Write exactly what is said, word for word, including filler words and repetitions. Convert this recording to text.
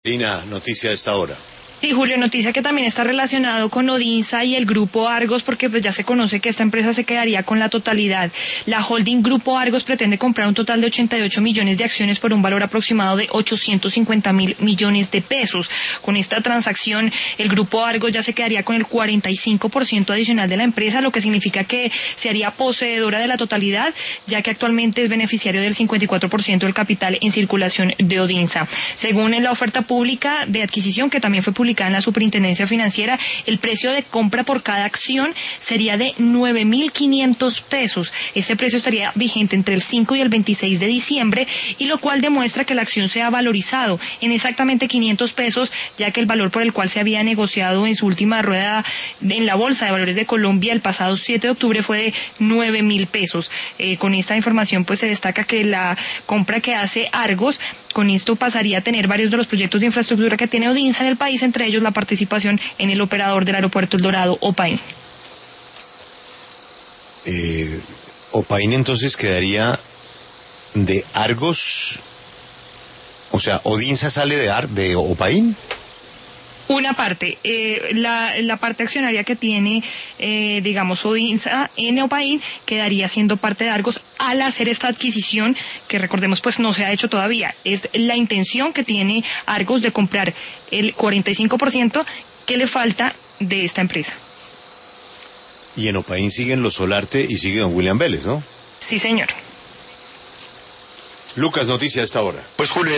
Lina, noticia de esta hora. Sí, Julio, noticia que también está relacionado con Odinsa y el Grupo Argos, porque pues ya se conoce que esta empresa se quedaría con la totalidad. La holding Grupo Argos pretende comprar un total de ochenta y ocho millones de acciones por un valor aproximado de ochocientos cincuenta mil millones de pesos. Con esta transacción, el Grupo Argos ya se quedaría con el cuarenta y cinco por ciento adicional de la empresa, lo que significa que se haría poseedora de la totalidad, ya que actualmente es beneficiario del cincuenta y cuatro por ciento del capital en circulación de Odinsa. Según la oferta pública de adquisición, que también fue publicada en la Superintendencia Financiera, el precio de compra por cada acción sería de nueve mil quinientos pesos. Ese precio estaría vigente entre el cinco y el veintiséis de diciembre, y lo cual demuestra que la acción se ha valorizado en exactamente quinientos pesos, ya que el valor por el cual se había negociado en su última rueda en la Bolsa de Valores de Colombia el pasado siete de octubre fue de nueve mil pesos. Eh, con esta información pues se destaca que la compra que hace Argos, con esto pasaría a tener varios de los proyectos de infraestructura que tiene Odinsa en el país, entre ellos la participación en el operador del aeropuerto El Dorado, Opain. Eh, Opain entonces quedaría de Argos, o sea, Odinsa sale de, Ar de Opain. Una parte, eh, la, la parte accionaria que tiene, eh, digamos, Odinsa en Opain quedaría siendo parte de Argos al hacer esta adquisición, que recordemos pues no se ha hecho todavía. Es la intención que tiene Argos de comprar el cuarenta y cinco por ciento que le falta de esta empresa. Y en Opain siguen los Solarte y sigue don William Vélez, ¿no? Sí, señor. Lucas, noticia a esta hora. Pues Julio.